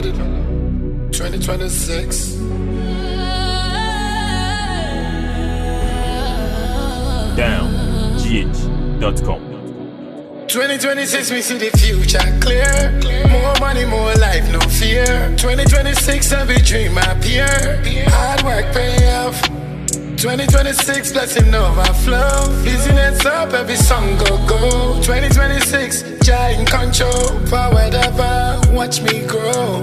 loaded. 2026. DownGH.com. 2026, we see the future clear. More money, more life, no fear. 2026, every dream appear. Hard work pay off. 2026, blessing overflow. Business up, every song go. 2026, Jah in control. Forward ever, watch me grow.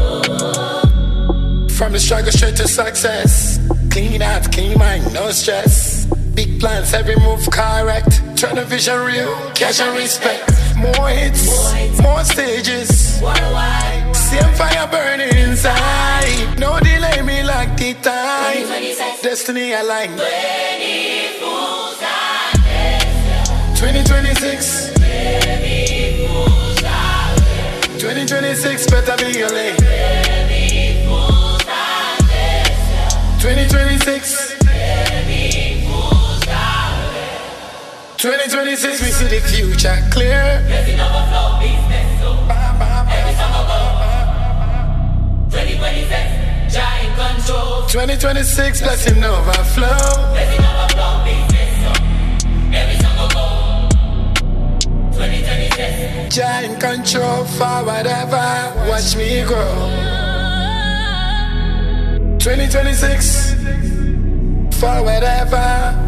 From the struggle straight to success. Clean out, clean mind, no stress. Big plans, every move correct. Turn the vision real, cash and respect. More hits, more stages. Worldwide. Same fire burning inside. No delay, me like the time. Destiny aligned. 2026. 2026 better be your lane. 2026. 2026, we see the future clear. Blessing overflow, business so. Every song will go. 2026, Jah in control. 2026, blessing overflow. Blessing overflow, business so. Every song will go. 2026, Jah in control, forward ever, watch me grow. 2026, forward ever,